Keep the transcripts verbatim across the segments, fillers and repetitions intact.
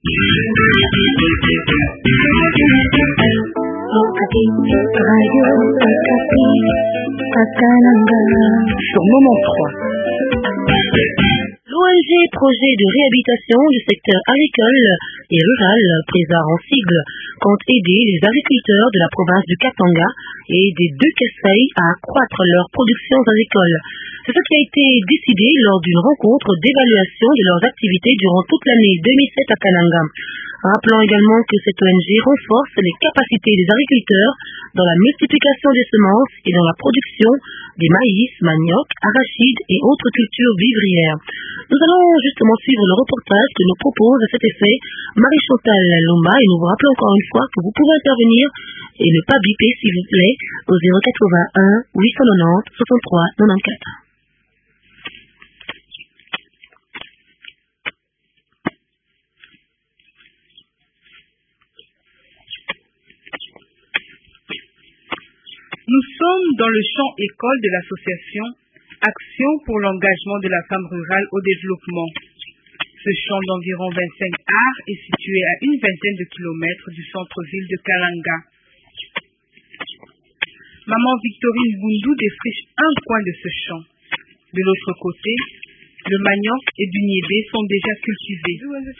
Sur Moment trois. L'O N G Projet de réhabilitation du secteur agricole et rural, Présar en sigle, compte aider les agriculteurs de la province du Katanga et des deux Kasaï à accroître leurs productions agricoles. C'est ce qui a été décidé lors d'une rencontre d'évaluation de leurs activités durant toute l'année deux mille sept à Kananga. Rappelons également que cette O N G renforce les capacités des agriculteurs dans la multiplication des semences et dans la production des maïs, manioc, arachides et autres cultures vivrières. Nous allons justement suivre le reportage que nous propose à cet effet Marie-Chantal Loma et nous vous rappelons encore une fois que vous pouvez intervenir et ne pas biper s'il vous plaît au zéro quatre-vingt-un huit cent quatre-vingt-dix soixante-trois quatre-vingt-quatorze. Nous sommes dans le champ école de l'association Action pour l'engagement de la femme rurale au développement. Ce champ d'environ vingt-cinq arts est situé à une vingtaine de kilomètres du centre-ville de Kalanga. Maman Victorine Boundou défriche un coin de ce champ. De l'autre côté, le manioc et du niébé sont déjà cultivés.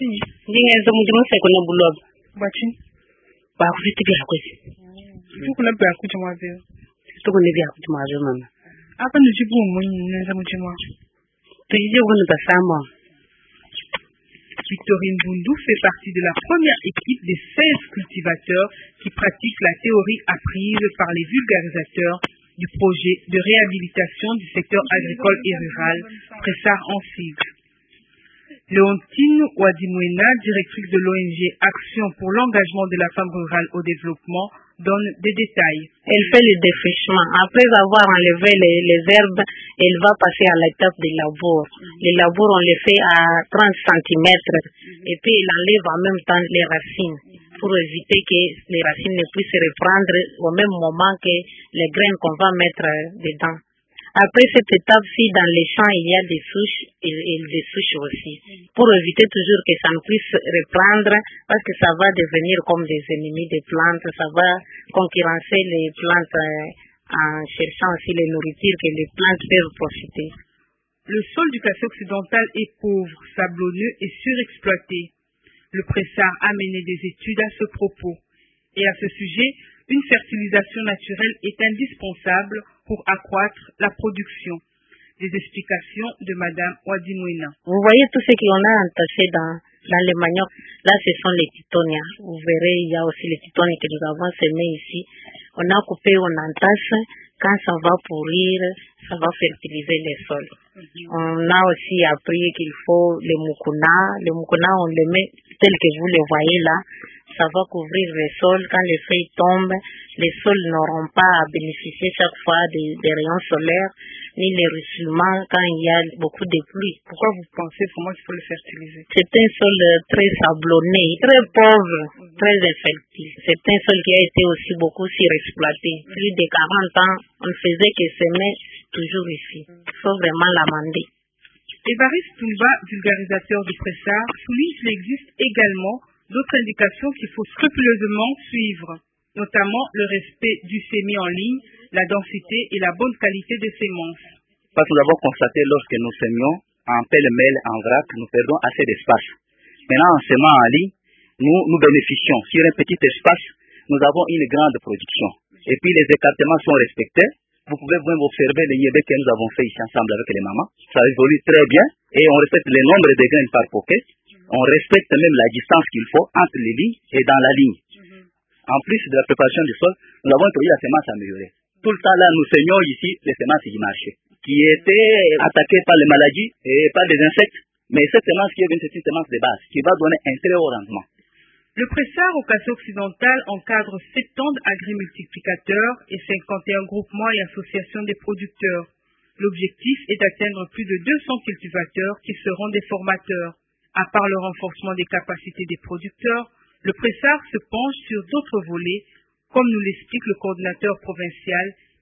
Victorine Boundou fait partie de la première équipe des seize cultivateurs qui pratiquent la théorie apprise par les vulgarisateurs du projet de réhabilitation du secteur agricole et rural, Présar en sigle. Léontine Wadimwena, directrice de l'O N G Action pour l'engagement de la femme rurale au développement, donne des détails. Elle fait le défrichement. Après avoir enlevé les, les herbes, elle va passer à l'étape de labour. Mm-hmm. Les labours, on les fait à trente centimètres. Mm-hmm. Et puis, elle enlève en même temps les racines mm-hmm. pour éviter que les racines ne puissent reprendre au même moment que les graines qu'on va mettre dedans. Après cette étape-ci, dans les champs, il y a des souches et, et des souches aussi. Pour éviter toujours que ça ne puisse reprendre, parce que ça va devenir comme des ennemis des plantes, ça va concurrencer les plantes euh, en cherchant aussi les nourritures que les plantes peuvent profiter. Le sol du Kassai occidental est pauvre, sablonneux et surexploité. Le Présar a mené des études à ce propos. Et à ce sujet, une fertilisation naturelle est indispensable pour accroître la production. Des explications de Madame Wadimwena. Vous voyez tout ce qu'on a entaché dans, dans les manioc. Là, ce sont les titonias. Vous verrez, il y a aussi les titonias que nous avons semés ici. On a coupé, on entache. Quand ça va pourrir, ça va fertiliser les sols. Mm-hmm. On a aussi appris qu'il faut les mukuna. Les mukuna, on les met tel que vous les voyez là. Ça va couvrir les sols. Quand les feuilles tombent, les sols n'auront pas à bénéficier chaque fois des, des rayons solaires, ni les ruissellements quand il y a beaucoup de pluie. Pourquoi vous pensez vraiment qu'il faut le fertiliser? C'est un sol très sablonné, très pauvre, mmh. très infertile. C'est un sol qui a été aussi beaucoup surexploité. Mmh. Plus de quarante ans, on ne faisait que semer toujours ici. Il faut vraiment l'amender. Évariste Toumba, vulgarisateur du Présar, souligne qu'il existe également d'autres indications qu'il faut scrupuleusement suivre, notamment le respect du sémi en ligne, la densité et la bonne qualité des semences. Parce que nous avons constaté lorsque nous sémions en pêle-mêle, en vrac, nous perdons assez d'espace. Maintenant, en semant en ligne, nous, nous bénéficions. Sur un petit espace, nous avons une grande production. Et puis les écartements sont respectés. Vous pouvez même observer les niébés que nous avons fait ici ensemble avec les mamans. Ça évolue très bien et on respecte le nombre de graines par pocket. On respecte même la distance qu'il faut entre les lignes et dans la ligne. Mm-hmm. En plus de la préparation du sol, nous avons introduit la semence améliorée. Tout le temps là, nous seignons ici les semences du marché, qui étaient attaquées par les maladies et par les insectes. Mais cette semence qui est une, c'est une semence de base, qui va donner un très haut rendement. Le Présar au Kassai occidental encadre soixante-dix agrimultiplicateurs et cinquante et un groupements et associations des producteurs. L'objectif est d'atteindre plus de deux cents cultivateurs qui seront des formateurs. À part le renforcement des capacités des producteurs, le Présar se penche sur d'autres volets, comme nous l'explique le coordinateur provincial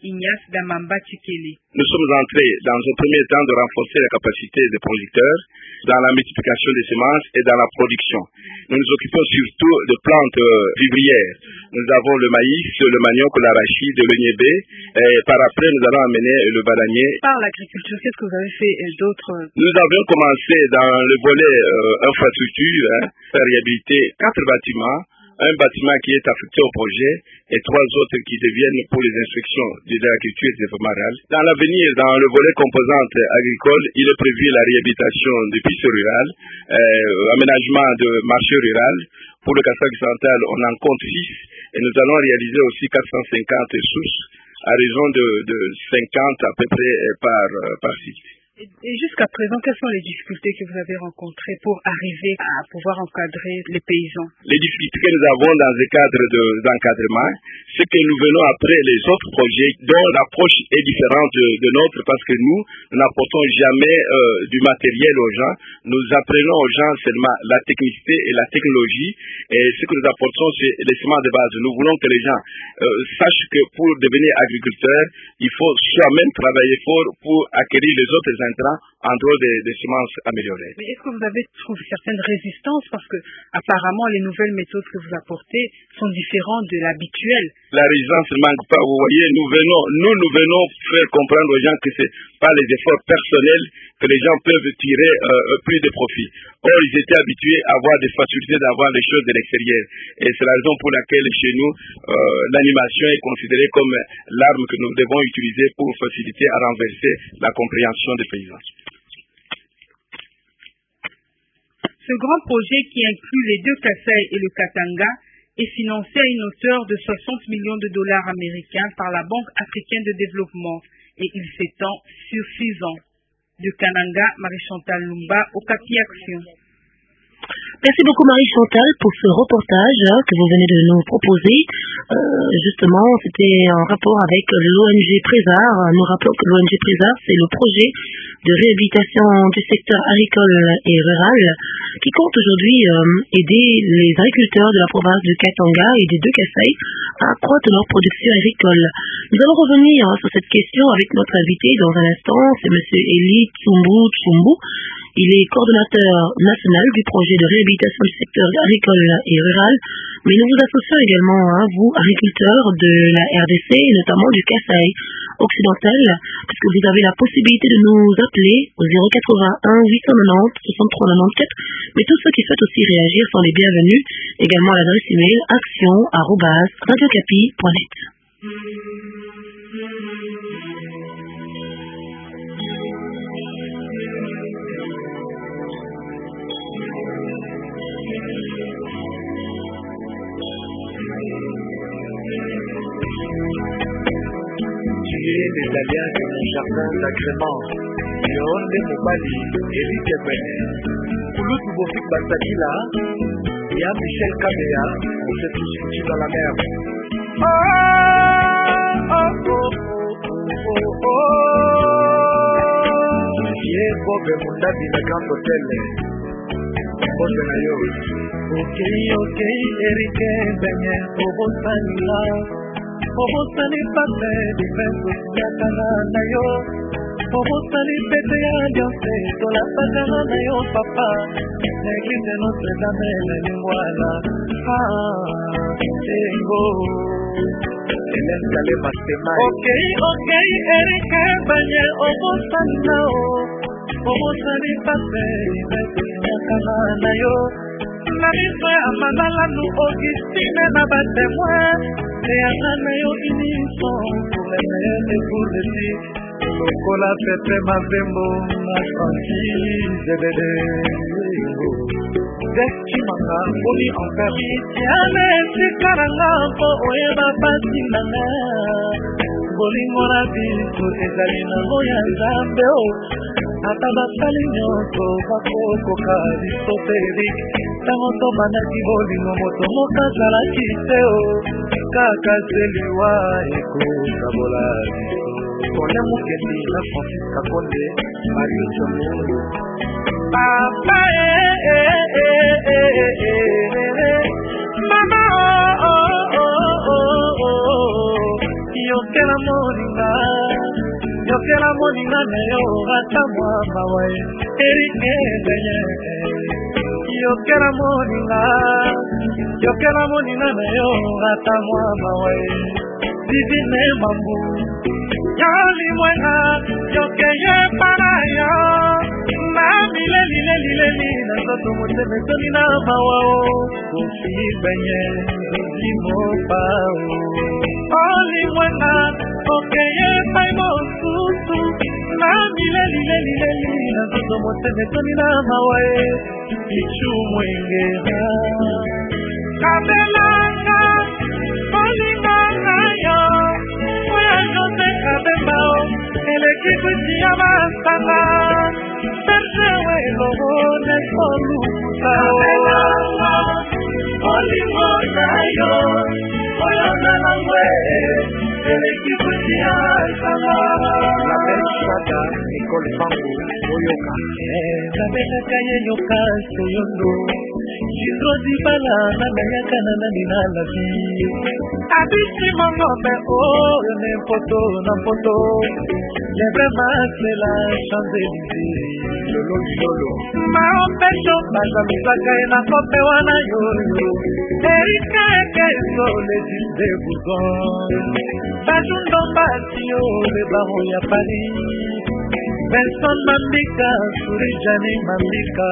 Ignace Damamba Chikeli. Nous sommes entrés dans un premier temps de renforcer la capacité des producteurs dans la multiplication des semences et dans la production. Nous nous occupons surtout de plantes euh, vivrières. Nous avons le maïs, le manioc, l'arachide, le niébé, et par après nous allons amener le bananier. Par l'agriculture, qu'est-ce que vous avez fait euh, d'autres? Nous avions commencé dans le volet euh, infrastructure, hein, à réhabiliter quatre bâtiments, un bâtiment qui est affecté au projet et trois autres qui deviennent pour les instructions de l'agriculture et du développement rural. Dans l'avenir, dans le volet composante agricole, il est prévu la réhabilitation des pistes rurales, euh, aménagement de marché rural. Pour le Kasai central, on en compte six et nous allons réaliser aussi quatre cent cinquante sources à raison de, de cinquante à peu près par, par site. Et, et jusqu'à présent, quelles sont les difficultés que vous avez rencontrées pour arriver à pouvoir encadrer les paysans? Les difficultés que nous avons dans le cadre de, d'encadrement, c'est que nous venons après les autres projets dont l'approche est différente de, de notre parce que nous, nous n'apportons jamais euh, du matériel aux gens. Nous apprenons aux gens seulement la technicité et la technologie et ce que nous apportons, c'est les semences de base. Nous voulons que les gens euh, sachent que pour devenir agriculteur, il faut soi-même travailler fort pour acquérir les autres intrants en dehors des, des semences améliorées. Mais est-ce que vous avez trouvé certaines résistances parce que apparemment les nouvelles méthodes que vous apportez sont différentes de l'habituel? La résistance ne manque pas. Vous voyez, nous venons, nous, nous venons faire comprendre aux gens que c'est pas les efforts personnels que les gens peuvent tirer euh, plus de profit. Or, ils étaient habitués à avoir des facilités d'avoir les choses de l'extérieur. Et c'est la raison pour laquelle chez nous, euh, l'animation est considérée comme l'arme que nous devons utiliser pour faciliter à renverser la compréhension des paysans. Ce grand projet qui inclut les deux Kasai et le Katanga est financé à une hauteur de soixante millions de dollars américains par la Banque africaine de développement et il s'étend sur six ans. De Kananga, Marie-Chantal Lumba, Okapi Action. Merci beaucoup Marie-Chantal pour ce reportage que vous venez de nous proposer. Euh, justement, c'était en rapport avec l'O N G Présar. Nous rappelons que l'O N G Présar, c'est le projet de réhabilitation du secteur agricole et rural qui compte aujourd'hui euh, aider les agriculteurs de la province du Katanga et des deux Kasai à accroître leur production agricole. Nous allons revenir hein, sur cette question avec notre invité dans un instant, c'est M. Eli Tsumbu Tsumbu. Il est coordonnateur national du projet de réhabilitation du secteur agricole et rural, mais nous vous associons également, hein, vous, agriculteurs de la R D C, et notamment du Kasai occidental, puisque vous avez la possibilité de nous appeler au zéro quatre-vingt-un huit cent quatre-vingt-dix soixante-trois quatre-vingt-quatorze, mais tous ceux qui souhaitent aussi réagir sont les bienvenus, également à l'adresse email action arobase radiocapi point net. Tu es les aliens de mon jardin d'agrément. Yonde Mobali, Eric Ebene, Kouloutou Bofik Basakila, Y'a Michel Kabea, on s'est tous foutus dans la merde. Oh, oh, oh, oh, oh, oh. Yé Bob Mundabi, la grande hôtel. Bob Nayo. Ok, ok, Eric Ebene, Bobo Sanila. Obosani pate difenso yakana na yo Obosani pete ya diose tola patana na yo papa L'église Notre Dame de Lingwala Ah, tengo Hélène Galé Mastemai Ok, ok, Erika Banye Obosani na o Obosani pate difenso yakana na yo Namiso ya manala nu Augustine na batemwe Théana yo unison pour les meilleurs et pour les filles. Lokola pepe mavembo na tranquille bébé. Desti manga boni encari. Tiane sikaranga po oyeba pasi nanga. Bolingo na biso ezali na moya nzambe o. Ata basali nyonso bakokoka biso te erik. Tango tobandaki bolingo moto moko azalaki te o. Kaka zeliwa ekokabola biso. Kole mokeli na Francis Kakonde Mario Tchomo. Papa eh eh eh eh eh Mama oh oh oh oh Yokela moninga yokela moninga na yo ata mwa mawa erike benye yokela moninga yokela moninga na yo ata mwa mawa divine mambu yali mwenga yokeye para yo na mileli leli leli na zoto moteme toni na mawa kofi benye limo pao oli mwenga okeye paimo susu na mileli leli leli na zoto moteme toni na mawa ichu mwengera kabelanga olinga nayo oya jose kabembao eleki kwiti ya masanga serge welobo nekolukuta kabelanga olinga nayo oya nanangwe eleki kwiti ya masanga la beshada Nicole Fango oyoka kabelaka yenyoka soyondo Jidrodi bala na nayaka na nani na la vie Abiti mongombe oh n'importe n'importe Lève ma c'est la Champs-Élysées Lolo lolo Ma opesho Baza misaka ena kope wana yoyo Erika eke so le jinde bouzon Bajundo batio le baro ya Paris Benson Mambika Surijani Mambika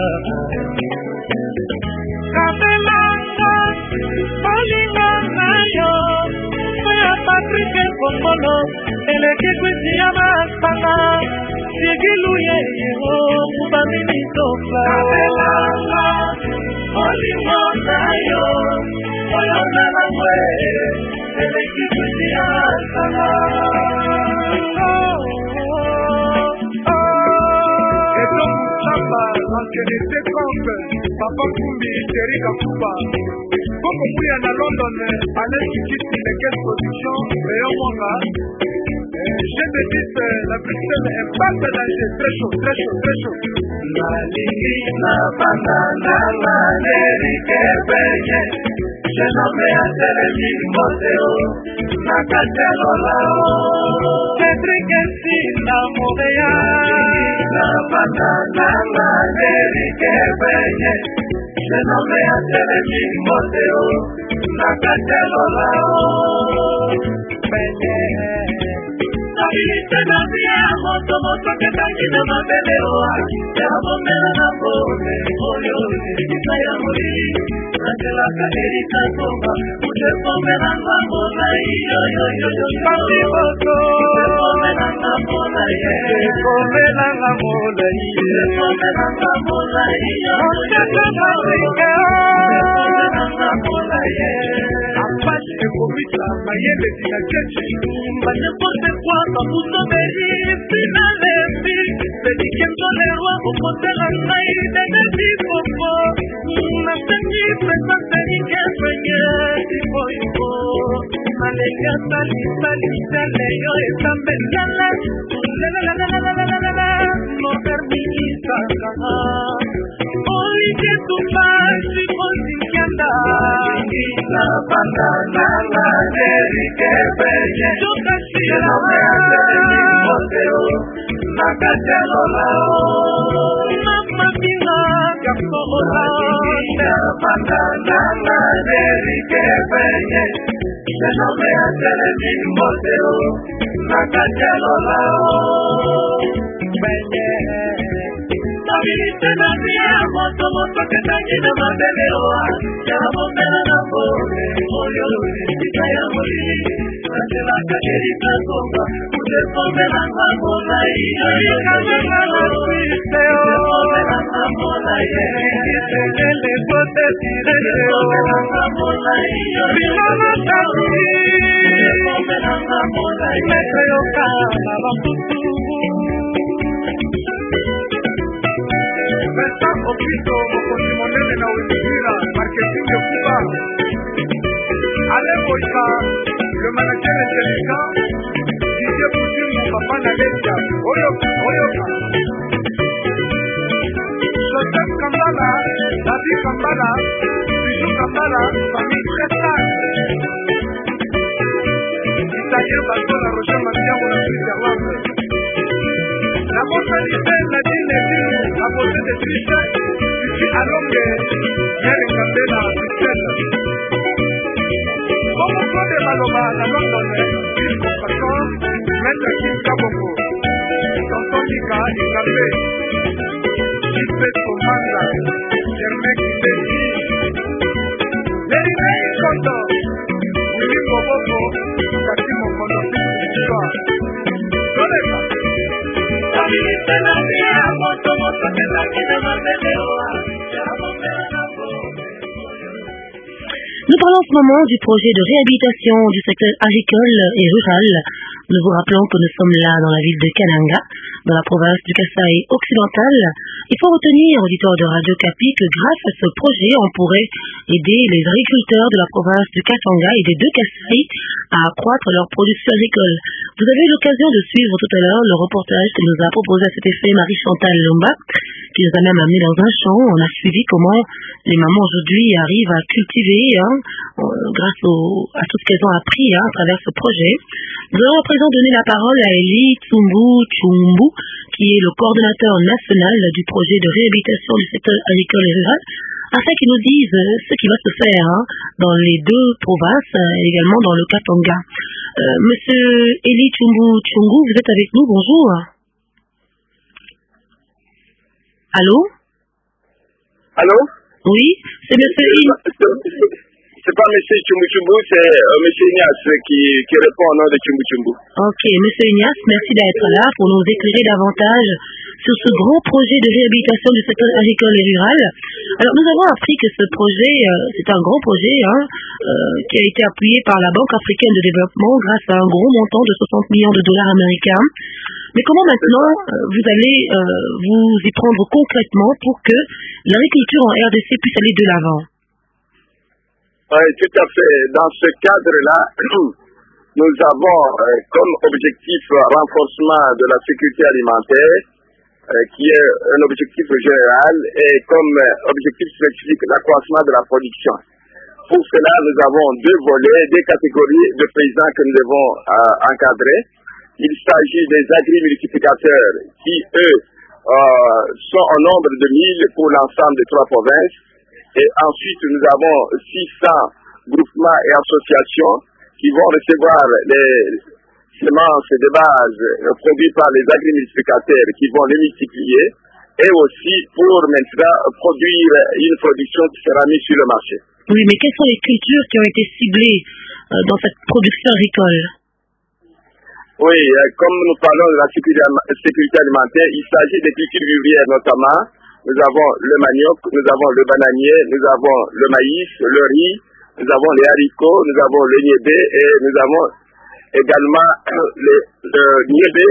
Kabelanga, Bolinga nayo, Oya Patrick Kongolo, Eleke kwiti ya masanga, Sigilu yeye o, Mubamini toka. Kabelanga, Bolinga nayo, Oya Nanangwe, Eleke kwiti ya masanga. Eto Moussamba, Ankenete Kombe, Papa Kumbi, Terry Kakuba, Koko Mouya na London, Alain Kikiti, Lekes Production, Léon Mwanga, je te dis, la Bruxelles est pas de danger, très chaud, très chaud, très chaud. La Lina Banana, la Lérike Benye, je nomme à Télémi Moteo, Nakatelo Lao, Cédric Sina Montréal, La Banana, la Lérike Benye, je nomme à Télémi Moteo, Nakatelo Lao, Benye. Abilite na via moto moto que tangi na beleoa ya bombera na bole olio kita ya muri angela kaderika toba uje bombera na bola yo yo yo yo pati moto bombera na bola ye bombera na bola ye bombera na bola ye moto na rika bombera na bola ye apache komita mayele tina cheche banye pote kwa Kabuto beri finalesi Dediquendo le roi au côté la saïe de Debi Popo Na senyi presa senyi keswenye Tipo yuko Malega sali sali sali yo esambe lala Lalalalalalalalala No permini sakaha Hoy que tu pachi consintianda Ina bandana la derike beye Yo casi la Moteo, Nakatelo Lao, Mama Pina, Kapola, Banana, Derike Benye, je nomme à Télémi Moteo, Nakatelo Lao, Benye. Abilite na via moto moto que tangi na mabeleoa, ya bombera na bole, olio kita ya muri, angela kaderika toba, uje bombera na bola iyo, kajela na suisteo, bombera na bola ye, itele kote tireo, bombera na bola iyo, bilana tabi, bombera na bola ye, meteo kama bakutu. Vincent Opito, Mokosi Monene na Wimira, marketing de Cuba. Alain Boïka, le manager intelligent, Didier Poutine, mon papa Nalesia, Oyoka, Oyoka. Joseph Kambala, David Kambala, Bijou Kambala, famille très sage. Italien Bateau, la Roger Matia, mon ami Zerlande. Abosalité, Nadine Edine, abosé de Triche, ici à Longue, Yere Kambena, Bruxelles. Comme au point de Maloba, à London, il comprend, Maître Kim Kabongo, Tonton Mika et Kambé, Gilbert Komanda, Germain Kibeji, Lérine Koto, Willy Boboko, Kasimo Konopi, Histoire. Soleka. Nous parlons en ce moment du projet de réhabilitation du secteur agricole et rural. Nous vous rappelons que nous sommes là dans la ville de Kananga, dans la province du Kasaï occidental. Il faut retenir, auditeurs de Radio Kapi, que grâce à ce projet, on pourrait aider les agriculteurs de la province du Katanga et des deux Kasaï à accroître leur production agricole. Vous avez eu l'occasion de suivre tout à l'heure le reportage que nous a proposé à cet effet Marie-Chantal Lomba, qui nous a même amené dans un champ. On a suivi comment les mamans aujourd'hui arrivent à cultiver hein, grâce au, à tout ce qu'elles ont appris hein, à travers ce projet. Nous allons à présent donner la parole à Eli Tsumbu Chumbu, qui est le coordonnateur national du projet de réhabilitation du secteur agricole et rural, afin qu'il nous dise ce qui va se faire hein, dans les deux provinces et également dans le Katanga. Euh, Monsieur Eli Tsumbu Chumbu, vous êtes avec nous, bonjour. Allô? Allô? Oui, c'est Monsieur Eli. C'est pas M. Chumbu Chumbu, c'est euh, M. Ignace qui, qui répond au nom de Chumbu Chumbu. Ok, M. Ignace, merci d'être là pour nous éclairer davantage sur ce grand projet de réhabilitation du secteur agricole et rural. Alors, nous avons appris que ce projet, euh, c'est un grand projet hein, euh, qui a été appuyé par la Banque africaine de développement grâce à un gros montant de soixante millions de dollars américains. Mais comment maintenant euh, vous allez euh, vous y prendre concrètement pour que l'agriculture en R D C puisse aller de l'avant? Oui, tout à fait. Dans ce cadre-là, nous avons euh, comme objectif renforcement de la sécurité alimentaire, euh, qui est un objectif général, et comme euh, objectif spécifique l'accroissement de la production. Pour cela, nous avons deux volets, deux catégories de paysans que nous devons euh, encadrer. Il s'agit des agri-multiplicateurs qui, eux, euh, sont au nombre de mille pour l'ensemble des trois provinces. Et ensuite, nous avons six cents groupements et associations qui vont recevoir les semences de base produites par les agri-multiplicateurs qui vont les multiplier et aussi pour maintenant produire une production qui sera mise sur le marché. Oui, mais quelles sont les cultures qui ont été ciblées euh, dans cette production agricole? Oui, euh, comme nous parlons de la sécurité alimentaire, il s'agit des cultures vivrières notamment. Nous avons le manioc, nous avons le bananier, nous avons le maïs, le riz, nous avons les haricots, nous avons le niébé et nous avons également le, le niébé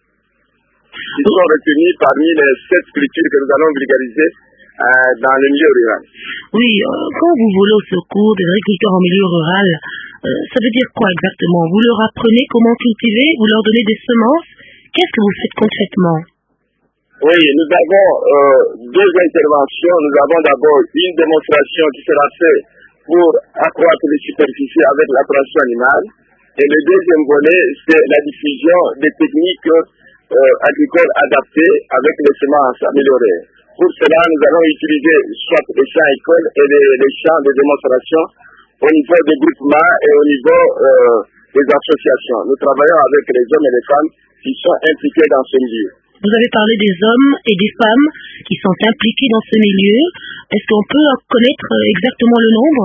qui sont retenus parmi les sept cultures que nous allons vulgariser euh, dans le milieu rural. Oui, euh, quand vous volez au secours des agriculteurs en milieu rural, euh, ça veut dire quoi exactement? Vous leur apprenez comment cultiver, vous leur donnez des semences? Qu'est-ce que vous faites concrètement? Oui, nous avons euh, deux interventions. Nous avons d'abord une démonstration qui sera faite pour accroître les superficies avec la production animale. Et le deuxième volet, c'est la diffusion des techniques euh, agricoles adaptées avec les semences améliorées. Pour cela, nous allons utiliser soit les champs écoles et les, les champs de démonstration au niveau des groupements et au niveau euh, des associations. Nous travaillons avec les hommes et les femmes qui sont impliqués dans ce milieu. Vous avez parlé des hommes et des femmes qui sont impliqués dans ce milieu. Est-ce qu'on peut connaître exactement le nombre?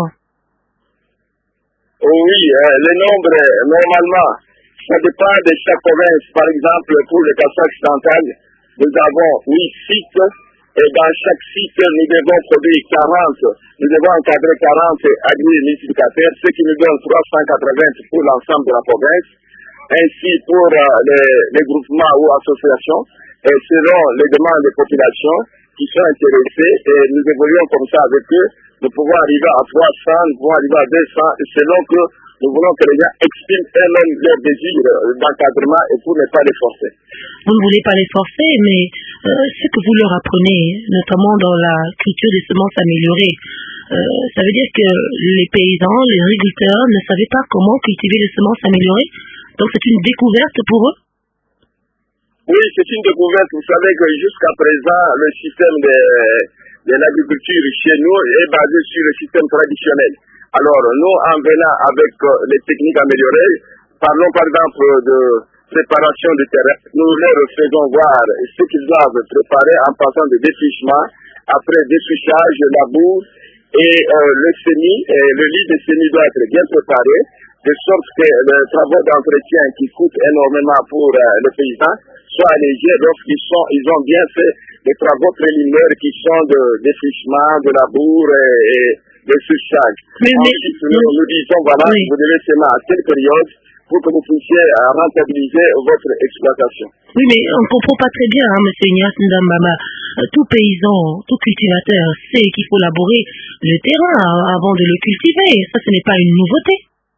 Oui, euh, le nombre, normalement, ça dépend de chaque province. Par exemple, pour le Kasaï occidental, nous avons huit sites et dans chaque site, nous devons produire quarante. Nous devons encadrer quarante agri-multiplicateurs, ce qui nous donne trois cent quatre-vingts pour l'ensemble de la province. Ainsi pour euh, les, les groupements ou associations, et selon les demandes des populations qui sont intéressées, et nous évoluons comme ça avec eux, nous pouvons arriver à trois cents, nous pouvons arriver à deux cents, selon que nous voulons que les gens expriment eux-mêmes leur désir d'encadrement et pour ne pas les forcer. Vous ne voulez pas les forcer, mais euh, ce que vous leur apprenez, notamment dans la culture des semences améliorées, euh, ça veut dire que les paysans, les agriculteurs ne savaient pas comment cultiver les semences améliorées? Donc c'est une découverte pour eux? Oui, c'est une découverte. Vous savez que jusqu'à présent, le système de, de l'agriculture chez nous est basé sur le système traditionnel. Alors, nous, en venant avec les techniques améliorées, parlons par exemple de préparation du terrain, nous leur faisons voir ce qu'ils doivent préparer en passant de défrichement, après dessouchage, labour, et euh, le semis, et le lit de semis doit être bien préparé, de sorte que les travaux d'entretien qui coûtent énormément pour euh, les paysans soient allégés lorsqu'ils sont, ils ont bien fait les travaux préliminaires qui sont de défrichement, de labour et, et de souchage. Ensuite, nous, nous disons, voilà, oui. Vous devez semer à telle période pour que vous puissiez euh, rentabiliser votre exploitation. Oui, mais on ne comprend pas très bien, hein, M. Ignace Ndambama. Tout paysan, tout cultivateur sait qu'il faut labourer le terrain avant de le cultiver. Ça, ce n'est pas une nouveauté.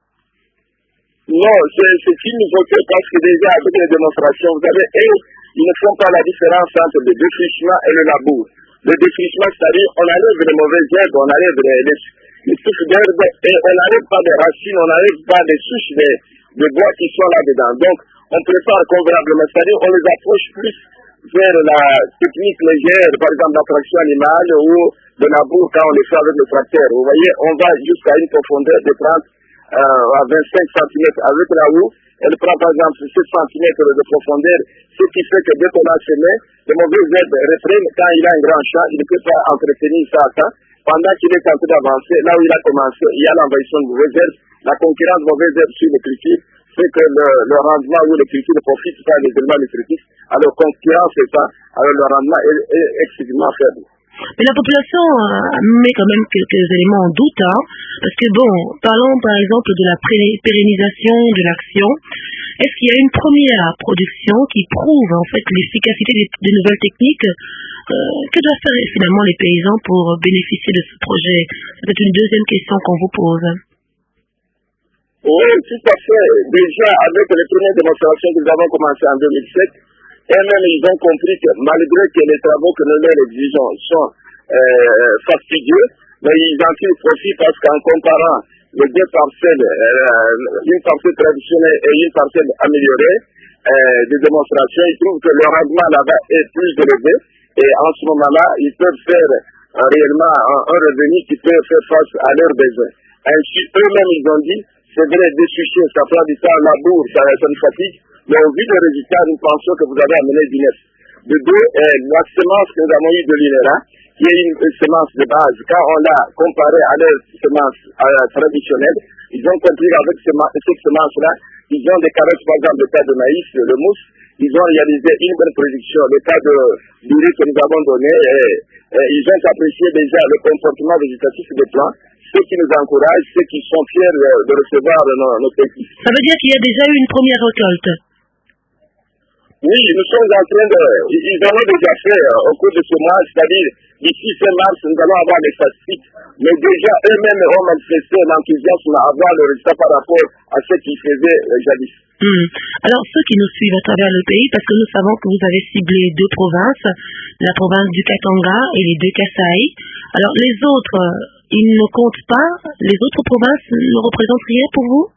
Non, c'est une nouveauté parce que déjà, avec les démonstrations, vous savez, eux, ils ne font pas la différence entre le défrichement et le labour. Le défrichement, c'est-à-dire, on enlève les mauvaises herbes, on enlève les, les, les souches d'herbes, et on n'enlève pas des racines, on n'enlève pas des souches de, de bois qui sont là-dedans. Donc, on prépare convenablement, c'est-à-dire, on les approche plus vers la technique légère, par exemple, l'attraction animale ou le labour quand on les fait avec le tracteur. Vous voyez, on va jusqu'à une profondeur de trente Euh, à vingt-cinq centimètres avec la roue, elle prend par exemple sept centimètres de profondeur, ce qui fait que dès qu'on a semé, les mauvaises herbes reprennent. Quand il a un grand champ, il ne peut pas entretenir ça à temps. Pendant qu'il est en train d'avancer, là où il a commencé, il y a l'envahissement de mauvaises herbes, la concurrence de mauvaises herbes sur les cultures fait que le, le rendement où les cultures ne profitent pas des éléments nutritifs, alors concurrence c'est ça, alors le rendement est, est excessivement faible. Mais la population euh, met quand même quelques éléments en doute, hein, parce que bon, parlons par exemple de la pérennisation de l'action. Est-ce qu'il y a une première production qui prouve en fait l'efficacité des, des nouvelles techniques? euh, Que doivent faire finalement les paysans pour bénéficier de ce projet? C'est une deuxième question qu'on vous pose. Oui, tout à fait. Déjà, avec les premières démonstrations que nous avons commencées en deux mille sept, eux-mêmes, ils ont compris que malgré que les travaux que nous leur exigeons sont euh, fastidieux, mais ils en tirent profit parce qu'en comparant les deux parcelles, euh, une parcelle traditionnelle et une parcelle améliorée, euh, des démonstrations, ils trouvent que le rendement là-bas est plus élevé et en ce moment-là, ils peuvent faire euh, réellement un, un revenu qui peut faire face à leurs besoins. Ainsi, eux-mêmes, ils ont dit, c'est vrai, dessoucher, ça prend du temps, labour, ça, ça nous fatigue. Mais au vu des résultats, nous pensons que vous avez amené du neuf. De deux, euh, la semence que nous avons eue de l'I N E R A, qui est une, une semence de base, quand on l'a comparée à leur semence euh, traditionnelle, ils ont compris qu'avec cette semence-là, ils ont des carottes, par exemple, le cas de maïs, le mousse, ils ont réalisé une bonne production. Le cas de riz que nous avons donné, et, et ils ont apprécié déjà le comportement végétatif des plants, ceux qui nous encouragent, ceux qui sont fiers de, de recevoir nos, nos techniques. Ça veut dire qu'il y a déjà eu une première récolte? Oui, nous sommes en train de... Ils en ont déjà fait euh, au cours de ce mois, c'est-à-dire d'ici fin mars, nous allons avoir des statistiques. Mais déjà, eux-mêmes ont manifesté l'enthousiasme à avoir le résultat par rapport à ce qu'ils faisaient euh, jadis. Hum. Alors, ceux qui nous suivent à travers le pays, parce que nous savons que vous avez ciblé deux provinces, la province du Katanga et les deux Kasaï. Alors, les autres, ils ne comptent pas? Les autres provinces ne représentent rien pour vous?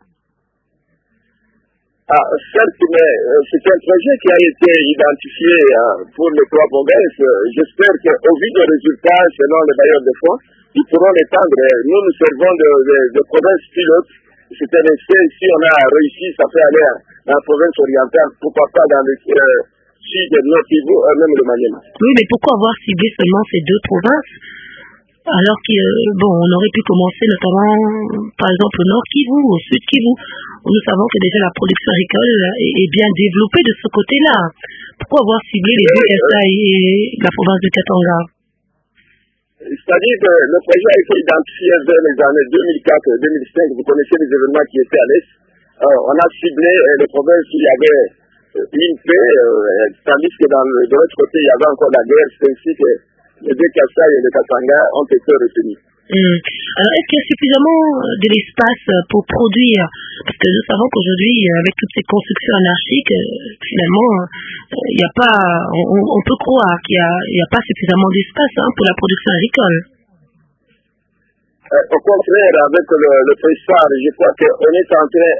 Ah, certes, mais euh, c'est un projet qui a été identifié euh, pour les trois provinces. J'espère qu'au vu des résultats, selon les bailleurs de fonds, ils pourront l'étendre. Nous, nous servons de, de, de provinces pilotes. C'est un essai. Si on a réussi, ça peut aller dans la province orientale, pourquoi pas dans le euh, sud de Nord Kivu, euh, même le Maniema. Oui, mais pourquoi avoir ciblé seulement ces deux provinces? Alors que, bon, on aurait pu commencer notamment, par exemple, au Nord Kivu, au Sud Kivu, où nous savons que déjà la production agricole est, est bien développée de ce côté-là. Pourquoi avoir ciblé les deux Kasaï et la province de Katanga? C'est-à-dire que le projet a été identifié vers les années deux mille quatre deux mille cinq. Vous connaissez les événements qui étaient à l'Est. Euh, on a ciblé euh, les provinces où il y avait euh, une paix, euh, tandis que dans le, de l'autre côté, il y avait encore la guerre. C'est ainsi que les deux Kasaï et le Katanga ont été retenus. Hum. Alors, est-ce qu'il y a suffisamment de l'espace pour produire? Parce que nous savons qu'aujourd'hui, avec toutes ces constructions anarchiques, finalement, il n'y a pas, on, on peut croire qu'il n'y a, a pas suffisamment d'espace hein, pour la production agricole. Euh, au contraire, avec le, le P S A R, je crois qu'on est en train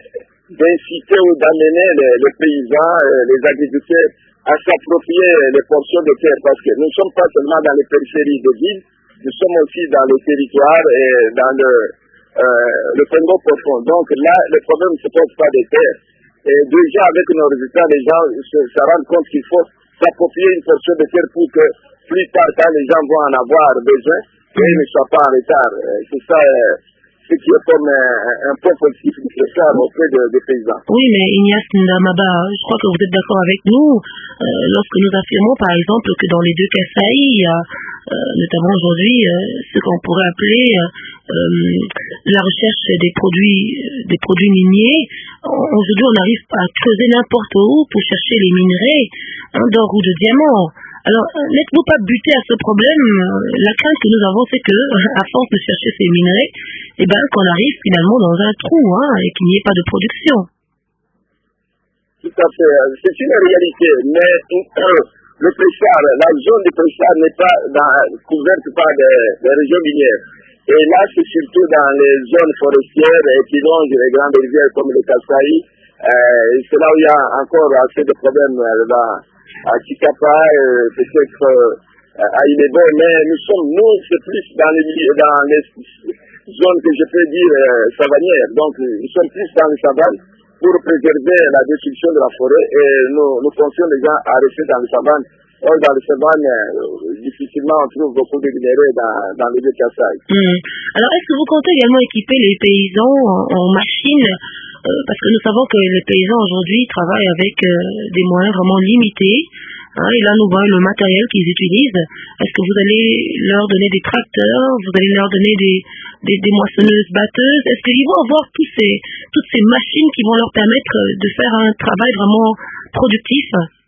d'inciter ou d'amener les, les paysans, les agriculteurs à s'approprier les portions de terre, parce que nous ne sommes pas seulement dans les périphéries des villes, nous sommes aussi dans les territoires et dans le, euh, le Congo profond. Donc là, le problème ne se pose pas des terres. Et déjà avec nos résultats, les gens se, se rendent compte qu'il faut s'approprier une portion de terre pour que plus tard, quand les gens vont en avoir besoin, qu'ils ne soient pas en retard. C'est ça ce qui est comme un, un point positif nécessaire auprès de, des paysans. Oui, mais Ignace Ndamaba, je crois que vous êtes d'accord avec nous euh, lorsque nous affirmons par exemple que dans les deux Kasaï, il y a euh, notamment aujourd'hui euh, ce qu'on pourrait appeler euh, la recherche des produits, des produits miniers. Aujourd'hui, on n'arrive pas à creuser n'importe où pour chercher les minerais hein, d'or ou de diamants. Alors, n'êtes-vous pas buté à ce problème? La crainte que nous avons, c'est que, à force de chercher ces minerais, eh ben, qu'on arrive finalement dans un trou, hein, et qu'il n'y ait pas de production. Tout à fait. C'est une réalité. Mais euh, le Pressar, la zone du Pressar n'est pas dans, couverte par des, des régions minières. Et là, c'est surtout dans les zones forestières et qui longent les grandes rivières comme le Kasaï. Euh, c'est là où il y a encore assez de problèmes là. À Chikapa, euh, peut-être euh, à Ilebo, mais nous sommes, nous, c'est plus dans les, dans les zones que je peux dire euh, savanières. Donc, nous sommes plus dans les savanes pour préserver la destruction de la forêt et nous, nous conseillons les gens à rester dans les savanes. Or, dans les savanes, euh, difficilement on trouve beaucoup de minéraux dans, dans les deux Kasaï. Mmh. Alors, est-ce que vous comptez également équiper les paysans en, en machines euh, parce que nous savons que les paysans aujourd'hui travaillent avec euh, des moyens vraiment limités. Hein, et là, nous voyons le matériel qu'ils utilisent. Est-ce que vous allez leur donner des tracteurs? Vous allez leur donner des, des, des moissonneuses batteuses? Est-ce qu'ils vont avoir tous ces, toutes ces machines qui vont leur permettre de faire un travail vraiment productif?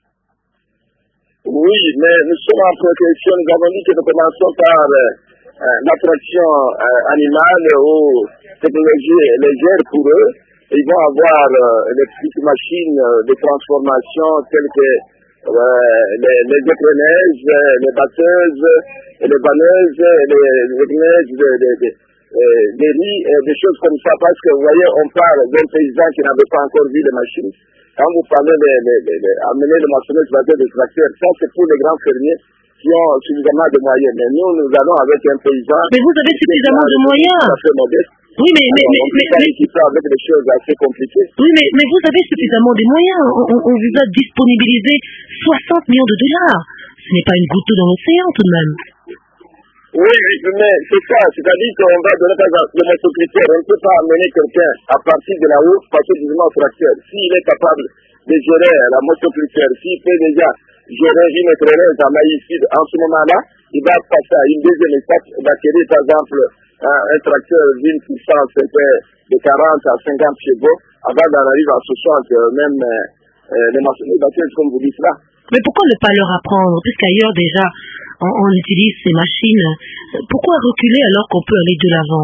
Oui, mais nous sommes en progression. Nous avons dit que nous commençons par euh, euh, l'attraction euh, animale ou technologie légère pour eux. Ils vont avoir euh, les petites machines euh, de transformation telles que euh, les, les écreneuses, les batteuses, les banneuses, les écreneuses de, de, de, de, de riz, et des choses comme ça. Parce que vous voyez, on parle d'un paysan qui n'avait pas encore vu les machines. Quand vous parlez d'amener le moissonneuse batteur de tracteur, ça c'est pour les grands fermiers qui ont suffisamment de moyens. Mais nous, nous allons avec un paysan. Mais vous avez suffisamment de moyens. Oui, mais, mais, Alors, mais, on peut pas équiper avec des choses assez compliquées. Oui, mais, mais vous avez suffisamment de moyens. On, on, on vous a disponibilisé soixante millions de dollars. Ce n'est pas une goutte d'eau dans l'océan, tout de même. Oui, mais c'est ça. C'est-à-dire qu'on va donner, par exemple, le motoculteur. On ne peut pas amener quelqu'un à partir de là-haut, passer directement au tracteur. S'il est capable de gérer la motoculteur, s'il peut déjà gérer une écraineuse à maïs en ce moment-là, il va passer à une deuxième étape d'acquérir, par exemple, un, un tracteur d'une puissance de quarante à cinquante chevaux, avant d'en arriver à soixante, même euh, les machines batteuses, comme vous dites là. Mais pourquoi ne pas leur apprendre, puisqu'ailleurs déjà on, on utilise ces machines? Pourquoi reculer alors qu'on peut aller de l'avant?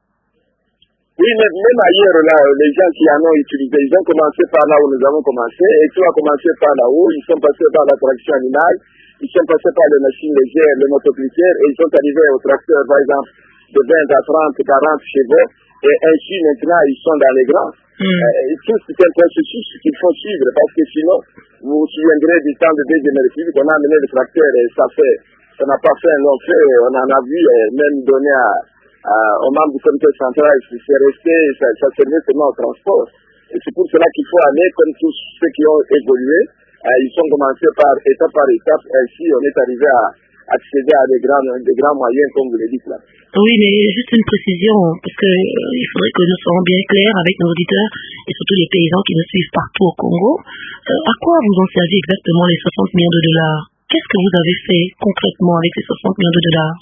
Oui, mais même ailleurs, là, les gens qui en ont utilisé, ils ont commencé par là où nous avons commencé, et tout a commencé par là-haut, ils sont passés par la traction animale, ils sont passés par les machines légères, les motoculteurs, et ils sont arrivés au tracteur, par exemple, de vingt à trente, quarante chevaux, et ainsi maintenant ils sont dans les grands. Mm. Euh, tout c'est un processus qu'il faut suivre, parce que sinon, vous vous souviendrez du temps de Deuxième République, on a amené le tracteur, et ça fait, ça n'a pas fait un long fait, on en a vu, et même donné à, à, aux membres du comité central, c'est resté, ça, ça servait seulement au transport. Et c'est pour cela qu'il faut aller, comme tous ceux qui ont évolué, euh, ils sont commencés par étape par étape, ainsi on est arrivé à accéder à des grands, des grands moyens, comme vous le dites là. Oui, mais juste une précision, parce que euh, il faudrait que nous soyons bien clairs avec nos auditeurs, et surtout les paysans qui nous suivent partout au Congo. Euh, à quoi vous ont servi exactement les soixante millions de dollars? Qu'est-ce que vous avez fait concrètement avec ces soixante millions de dollars?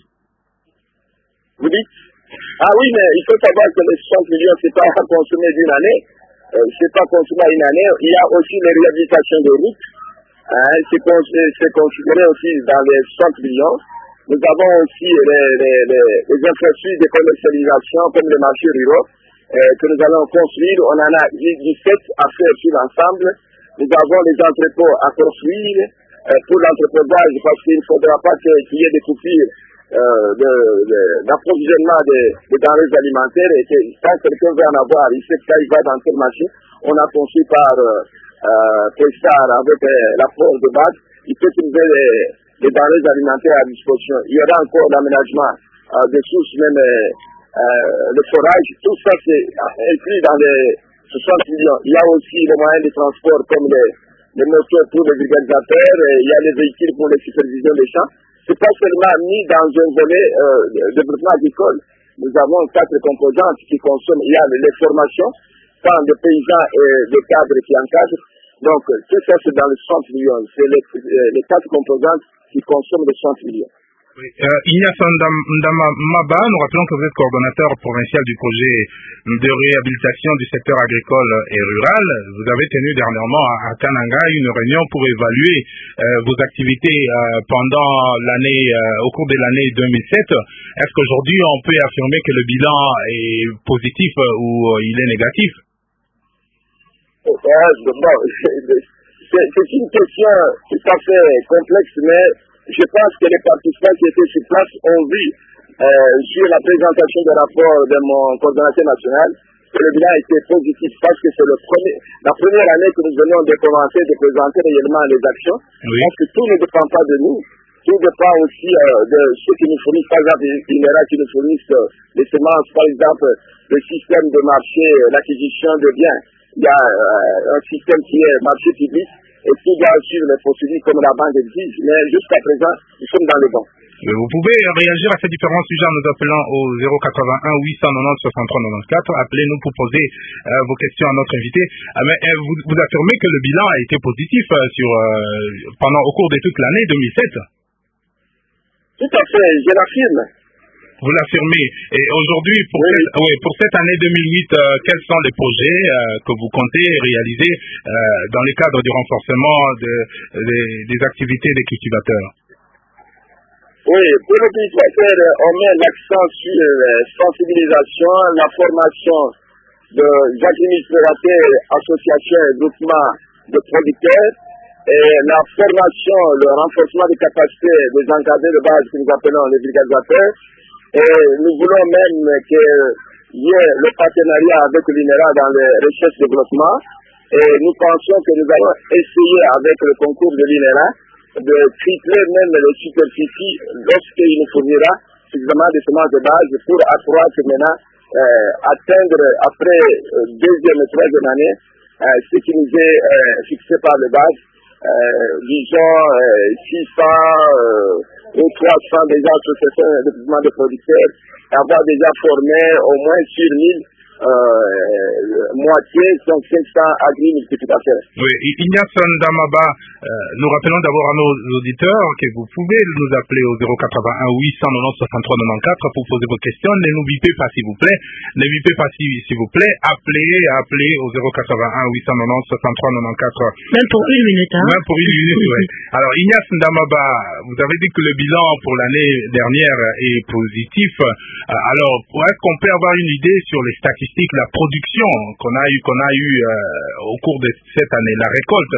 Vous dites? Ah oui, mais il faut savoir que les soixante millions, c'est pas consommé d'une année, euh, c'est pas consommé une année. Il y a aussi les réhabilitations de routes, hein, c'est considéré aussi dans les soixante millions. Nous avons aussi les, les, les, les infrastructures de commercialisation comme les marchés ruraux euh, que nous allons construire. On en a dix-sept à faire sur l'ensemble. Nous avons les entrepôts à construire euh, pour l'entreposage parce qu'il ne faudra pas qu'il y ait des coupures d'approvisionnement de, de, des denrées alimentaires et que quand quelqu'un veut en avoir, il sait que quand il va dans tel marché, on a conçu par euh, Prestar avec euh, l'apport de base, il peut trouver les, les denrées alimentaires à disposition. Il y aura encore l'aménagement euh, des sources, même euh, euh, le forage, tout ça c'est inclus dans les soixante millions. Il y a aussi les moyens de transport comme les, les moteurs pour les vulgarisateurs, et il y a les véhicules pour les supervisions des champs. C'est pas seulement mis dans un volet euh, de développement agricole. Nous avons quatre composantes qui consomment. Il y a les formations, tant de paysans et de cadres qui encadrent. Donc, tout ça, c'est dans les soixante millions. C'est les, les quatre composantes qui consomment les soixante millions. Oui. Euh, Ignace Ndamaba, nous rappelons que vous êtes coordonnateur provincial du projet de réhabilitation du secteur agricole et rural. Vous avez tenu dernièrement à Kananga une réunion pour évaluer euh, vos activités euh, pendant l'année, euh, au cours de l'année deux mille sept. Est-ce qu'aujourd'hui on peut affirmer que le bilan est positif ou euh, il est négatif? Bon, c'est une question tout à fait complexe, mais je pense que les participants qui étaient sur place ont vu euh, sur la présentation du rapport de mon coordonnateur national que le bilan était positif parce que c'est le premier, la première année que nous venons de commencer de présenter réellement les actions. Oui. Parce que tout ne dépend pas de nous, tout dépend aussi euh, de ceux qui nous fournissent, par exemple, les minéraux qui nous fournissent euh, les semences, par exemple, le système de marché, l'acquisition de biens. Il y a euh, un système qui est marché public. Et tout doit suivre les procédures comme la banque exige, mais jusqu'à présent, nous sommes dans le bon. Vous pouvez réagir à ces différents sujets en nous appelant au zéro quatre-vingt-un huit cent quatre-vingt-dix soixante-trois quatre-vingt-quatre. Appelez-nous pour poser euh, vos questions à notre invité. Euh, mais euh, vous, vous affirmez que le bilan a été positif euh, sur, euh, pendant, au cours de toute l'année deux mille sept? Tout à fait, je l'affirme. Vous l'affirmez. Et aujourd'hui, pour, oui. cette, oui, pour cette année deux mille huit, euh, quels sont les projets euh, que vous comptez réaliser euh, dans le cadre du renforcement de, de, des activités des cultivateurs? Oui, pour les cultivateurs, on met l'accent sur la sensibilisation, la formation des administrateurs, associations et groupements de producteurs, et la formation, le renforcement des capacités des encadrés de base que nous appelons les vulgarisateurs. Et nous voulons même qu'il y ait le partenariat avec l'I N E R A dans les recherches et développement. Et nous pensons que nous allons essayer avec le concours de l'I N E R A de tripler même les superficies lorsqu'il nous fournira suffisamment de semences de base pour accroître maintenant, euh, atteindre après euh, deuxième et troisième année euh, ce qui nous est euh, fixé par les bases. Euh, disons euh, six cents euh, ou trois cents déjà associations de développement de producteurs, avoir déjà formé au moins sur mille euh, moitié, donc cinq cents agri-multiplicateurs. Oui, Ignace Ndamaba, euh, nous rappelons d'abord à nos auditeurs que vous pouvez nous appeler au zéro quatre-vingt-un huit cent quatre-vingt-dix soixante-trois quatre-vingt-quatre pour poser vos questions. Ne nous bipez pas s'il vous plaît. Ne bipez pas s'il vous plaît. Appelez, appelez au zéro quatre-vingt-un huit cent quatre-vingt-dix soixante-trois quatre-vingt-quatre. Même pour une minute, hein. Même pour une minute, oui. Alors, Ignace Ndamaba, vous avez dit que le bilan pour l'année dernière est positif. Alors, est-ce qu'on peut avoir une idée sur les statistiques, la production qu'on a eu, qu'on a eu euh, au cours de cette année, la récolte?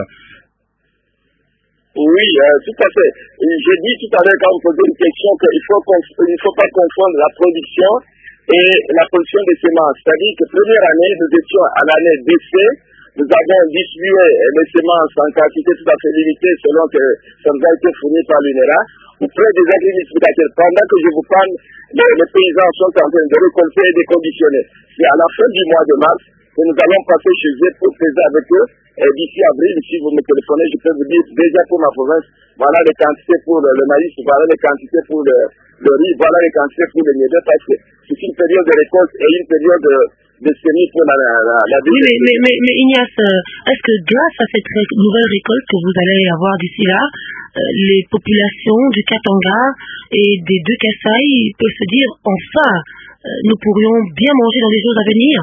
Oui, euh, tout à fait. J'ai dit tout à l'heure quand vous posez une question qu'il ne faut, il faut pas confondre la production et la production des semences. C'est-à-dire que première année, nous étions à l'année d'essai, nous avons distribué les semences en quantité tout à fait limitée selon que ça nous a été fourni par l'I N E R A auprès des agriculteurs. Pendant que je vous parle, les, les paysans sont en train de récolter et de conditionner. C'est à la fin du mois de mars que nous allons passer chez eux pour peser avec eux. Et d'ici avril, si vous me téléphonez, je peux vous dire déjà pour ma province, voilà les quantités pour le, le maïs, voilà les quantités pour le, le riz, voilà les quantités pour le niébé, parce que c'est une période de récolte et une période de, de semis pour la, la, la, la oui, mais, mais, mais, mais Ignace, est-ce que grâce à cette ré nouvelle récolte que vous allez avoir d'ici là, euh, les populations du Katanga et des deux Kasaï peuvent se dire, enfin, euh, nous pourrions bien manger dans les jours à venir?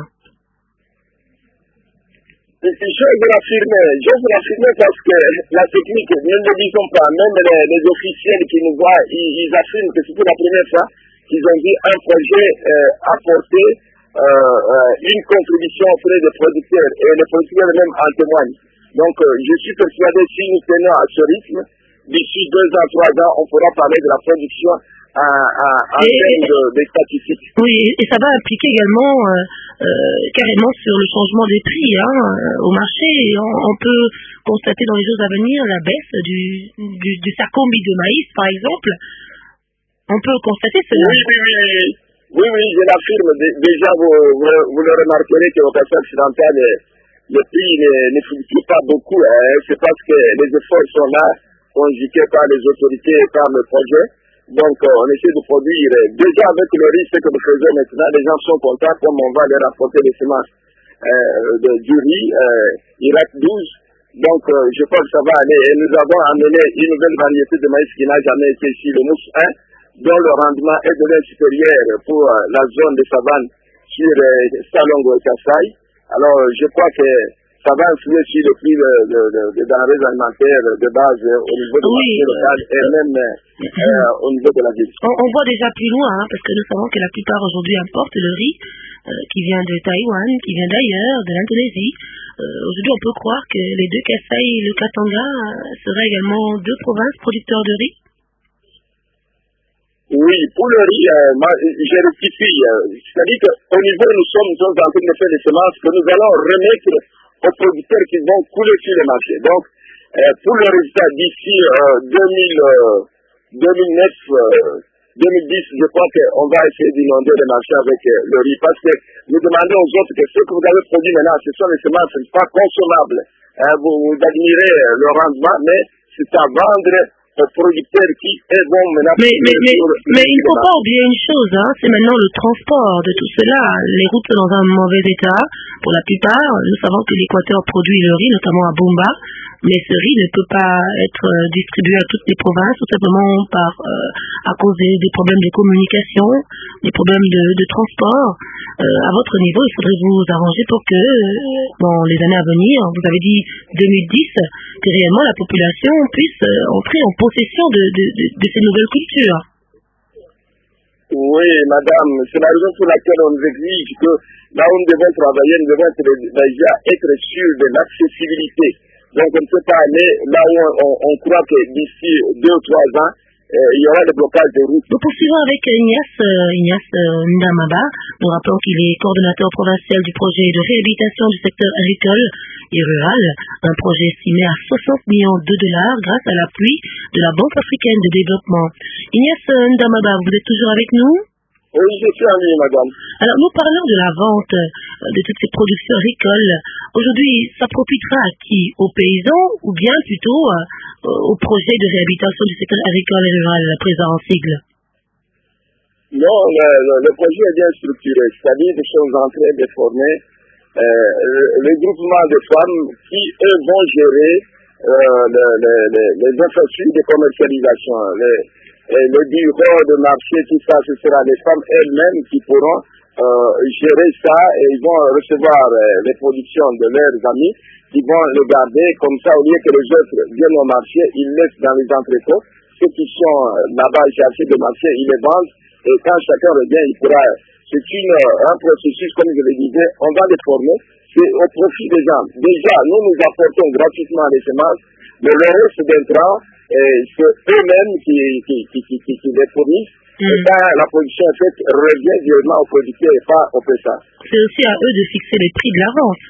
Je veux l'affirmer, je veux l'affirmer parce que la technique, nous ne le disons pas, même les, les officiels qui nous voient, ils, ils affirment que c'est pour la première fois qu'ils ont dit un projet euh, apporter euh, euh, une contribution auprès des producteurs, et les producteurs eux-mêmes en témoignent. Donc euh, je suis persuadé, si nous tenons à ce rythme, d'ici deux ans, trois ans, on pourra parler de la production en termes de, de statistiques. Oui, et ça va impliquer également euh, euh, carrément sur le changement des prix hein, au marché. On, on peut constater dans les jours à venir la baisse du, du, du sacombi de maïs, par exemple. On peut constater cela. Oui, oui, oui, oui, oui je l'affirme. Déjà, vous, vous, vous le remarquerez qu'au passé occidental, le prix ne, ne fluctue pas beaucoup. Hein. C'est parce que les efforts sont là, conjugués par les autorités et par le projet. Donc, euh, on essaie de produire. Déjà, avec le risque que nous faisons maintenant, les gens sont contents comme on va leur apporter des semences euh, de, du riz, euh, Irak douze. Donc, euh, je pense que ça va aller. Et nous avons amené une nouvelle variété de maïs qui n'a jamais été ici, le mousse un, dont le rendement est de l'un supérieur pour euh, la zone de savane sur euh, Salongo et Kassai. Alors, je crois que ça va influer sur le prix de, de, de, de denrées alimentaires de base euh, au niveau du marché local et même euh, au niveau de la ville. On, on voit déjà plus loin, hein, parce que nous savons que la plupart aujourd'hui importent le riz euh, qui vient de Taïwan, qui vient d'ailleurs, de l'Indonésie. Euh, aujourd'hui, on peut croire que les deux Kassai et le Katanga euh, seraient également deux provinces producteurs de riz. Oui, pour le riz, euh, moi, je rectifie. Euh, C'est-à-dire qu'au niveau où nous sommes, nous sommes en train de faire des semences que nous allons remettre aux producteurs qui vont couler sur le marché. Donc, euh, pour le résultat d'ici euh, deux mille, euh, deux mille neuf, euh, deux mille dix, je crois qu'on va essayer d'inonder le marché avec euh, le riz. Parce que nous demandons aux autres que ce que vous avez produit maintenant, ce sont les semences, ce n'est pas consommable. Euh, vous, vous admirez euh, le rendement, mais c'est à vendre aux producteurs qui est bon maintenant. Mais, mais, mais, mais il ne faut pas oublier une chose, hein, c'est maintenant le transport de tout cela. Les routes sont dans un mauvais état pour la plupart. Nous savons que l'Équateur produit le riz, notamment à Bomba, mais ce riz ne peut pas être distribué à toutes les provinces, tout simplement par, euh, à cause des, des problèmes de communication, des problèmes de, de transport. Euh, à votre niveau, il faudrait vous arranger pour que, euh, dans les années à venir, vous avez dit deux mille dix, que réellement la population puisse euh, entrer en possession de, de, de, de ces nouvelles cultures. Oui, madame, c'est la raison pour laquelle on nous exige que là où nous devons travailler, nous devons être, déjà être sûrs de l'accessibilité. Donc on ne peut pas aller là où on, on croit que d'ici deux ou trois ans, Euh, il y aura des blocages de route. Nous poursuivons avec Ignace, euh, Ignace euh, Ndamaba. Nous rappelons qu'il est coordonnateur provincial du projet de réhabilitation du secteur agricole et rural, un projet estimé à soixante millions de dollars grâce à l'appui de la Banque africaine de développement. Ignace Ndamaba, vous êtes toujours avec nous? Oui, je suis en ligne, madame. Alors, nous parlons de la vente de toutes ces productions agricoles. Aujourd'hui, ça profitera à qui? Aux paysans ou bien plutôt euh, au projet de réhabilitation du secteur agricole et rural présent en sigle? Non, le, le, le projet est bien structuré. C'est-à-dire que nous sommes en train de former euh, le, le groupement de femmes qui, eux, vont gérer euh, le, le, le, les infrastructures de commercialisation. Les, Et le bureau de marché, tout ça, ce sera les femmes elles-mêmes qui pourront euh, gérer ça et ils vont recevoir euh, les productions de leurs amis, qui vont le garder comme ça, au lieu que les autres viennent au marché, ils laissent dans les entrepôts. Ceux qui sont là-bas chercher des marchés, ils les vendent et quand chacun revient, il pourra. C'est une, un processus, comme je le disais, on va les former, c'est au profit des gens. Déjà, nous nous apportons gratuitement les semences, mais le reste d'intrants, c'est eux-mêmes qui, qui, qui, qui, qui, qui les fournissent. Mm. Et quand la production est faite, revient directement aux producteurs et pas au P S A. C'est aussi à eux de fixer les prix de la vente.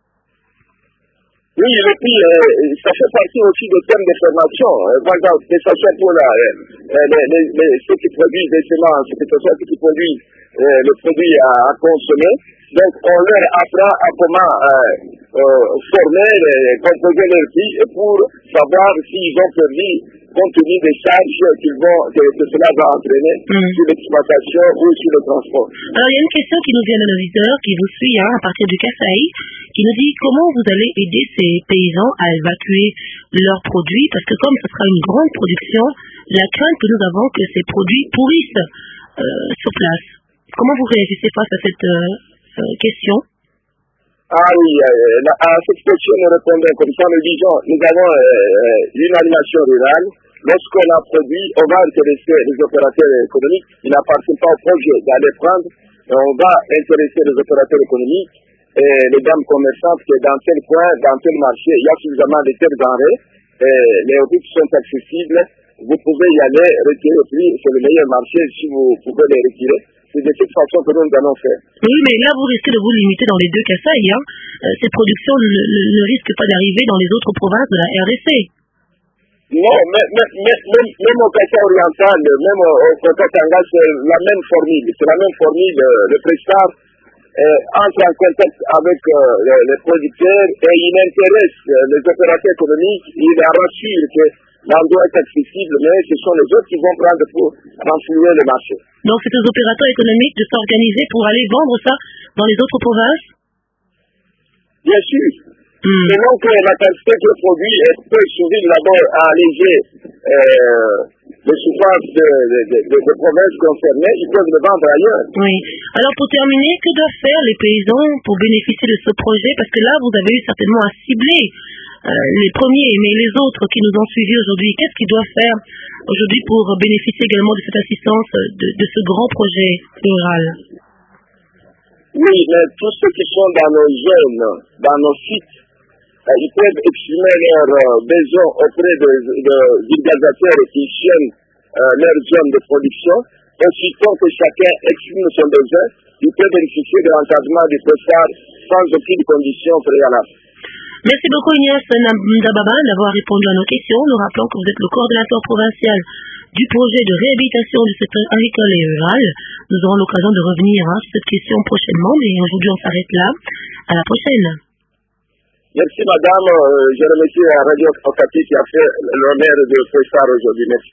Oui, le prix, euh, ça fait partie aussi des thèmes de formation. Euh, par exemple, que ce soit pour la, euh, les, les, les, ceux qui produisent des semences, que ce soit ceux qui produisent euh, les produits à, à consommer. Donc, on leur apprend à comment euh, euh, former, les, composer leurs prix pour savoir s'ils ont perdu compte tenu des charges qu'ils vont, que, que cela va entraîner mm. sur l'exploitation ou sur le transport. Alors, il y a une question qui nous vient d'un auditeur qui vous suit hein, à partir du Kassai, qui nous dit comment vous allez aider ces paysans à évacuer leurs produits, parce que comme ce sera une grande production, la crainte que nous avons que ces produits pourrissent euh, sur place. Comment vous réagissez face à cette euh, euh, question? Ah oui, euh, à cette question nous répondons comme ça, nous disons, nous avons euh, une animation rurale. Lorsqu'on a produit, on va intéresser les opérateurs économiques. Il n'appartient pas au projet d'aller prendre, on va intéresser les opérateurs économiques et les dames commerçantes que dans tel coin, dans tel marché, il y a suffisamment de tels denrées, et les routes sont accessibles, vous pouvez y aller, retirer le prix, c'est le meilleur marché si vous pouvez les retirer. C'est de cette façon que nous allons faire. Oui, mais là, vous risquez de vous limiter dans les deux Kasaï. Hein. Euh, ces productions ne, ne, ne risquent pas d'arriver dans les autres provinces de la R D C. Non, mais, mais, mais, même, même au Kasaï oriental, même au, au Katanga, c'est la même formule. C'est la même formule. Le Prestar euh, entre en contact avec euh, les, les producteurs et il intéresse euh, les opérateurs économiques. Il rassure que l'endroit est accessible, mais ce sont les autres qui vont prendre pour renflouer le marché. Donc c'est aux opérateurs économiques de s'organiser pour aller vendre ça dans les autres provinces? Bien sûr. Mm. Et donc la quantité de produits peut souvent d'abord à alléger euh, les souffrances de, de, de, de, de provinces concernées, ils peuvent le vendre ailleurs. Oui. Alors pour terminer, que doivent faire les paysans pour bénéficier de ce projet? Parce que là, vous avez eu certainement à cibler euh, les premiers, mais les autres qui nous ont suivis aujourd'hui. Qu'est-ce qu'ils doivent faire aujourd'hui pour bénéficier également de cette assistance de, de ce grand projet rural? Oui, mais tous ceux qui sont dans nos zones, dans nos sites, euh, ils peuvent exprimer leurs euh, besoins auprès de, de vulgarisateurs qui tiennent euh, leur zone de production. Aussitôt que chacun exprime son besoin, il peut bénéficier de l'encadrement du Prestar sans aucune condition préalable. Merci beaucoup Ignace Ndababa d'avoir répondu à nos questions. Nous rappelons que vous êtes le coordinateur provincial du projet de réhabilitation du secteur agricole et rural. Nous aurons l'occasion de revenir hein, sur cette question prochainement, mais aujourd'hui on s'arrête là. À la prochaine. Merci madame, euh, je remercie la radio Focati qui a fait l'honneur de Prestar aujourd'hui. Merci.